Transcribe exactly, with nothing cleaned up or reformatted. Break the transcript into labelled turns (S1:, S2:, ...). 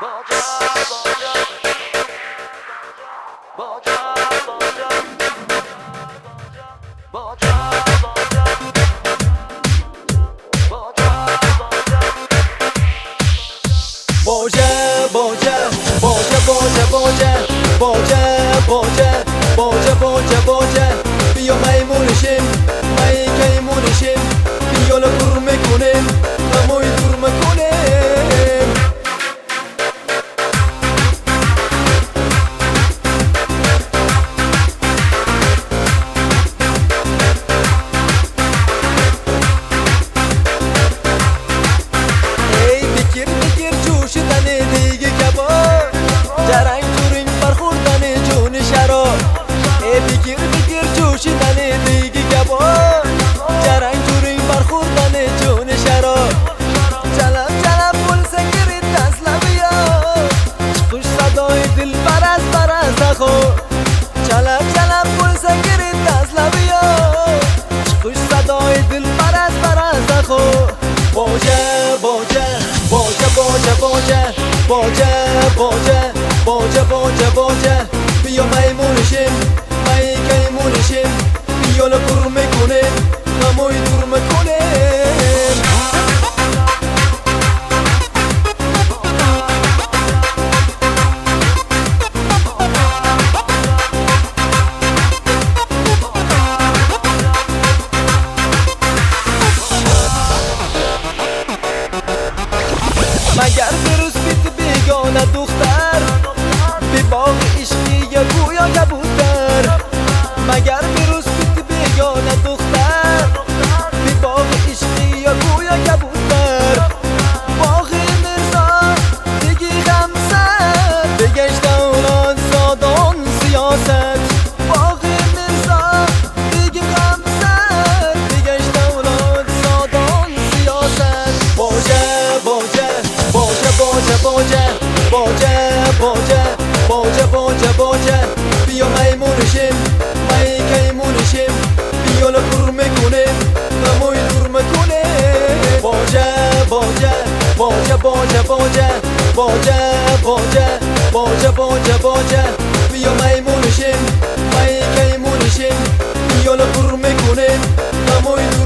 S1: باجه باجه باجه بیا میمونشیم می کیمونشیم بیا لکر میکنیم نموی دور میکنیم ای بکر بکر جوشیدن دیگه کبار جرنگ جورین برخوردن جون شرار ای بکر بکر جوشیدن دیگه کبار جرنگ جورین برخوردن جون شرار چلم چلم پول سنگری تسلا بیا خوش صدای دل برز برز نخو چلم چلم پول سنگری تسلا بیا خوش صدای دل برز برز نخو باجه باجه باجه باجه باجه باجه باجه باجه باجه باجه بیا میمونشیم می کیمونشیم بیا لکر میکنیم نموی دور میکنیم مگر بروز بیت بیگانه دختر بی باغ عشقی یا گویا کبوتر مگر بروز بیت بیگانه دختر بی باغ عشقی یا گویا کبوتر باغ مرزا دیگی خمسر بگشت اولاد زادان سیاست باغ مرزا دیگی خمسر بگشت اولاد زادان سیاست باجه باجه باجه باجه باجه باجه باجه باجه باجه باجه بیا میمونشیم می کیمونشیم بیا لکر میکنیم نموی دور میکنیم باجه باجه باجه باجه باجه باجه باجه باجه باجه باجه بیا میمونشیم می کیمونشیم بیا لکر میکنیم نموی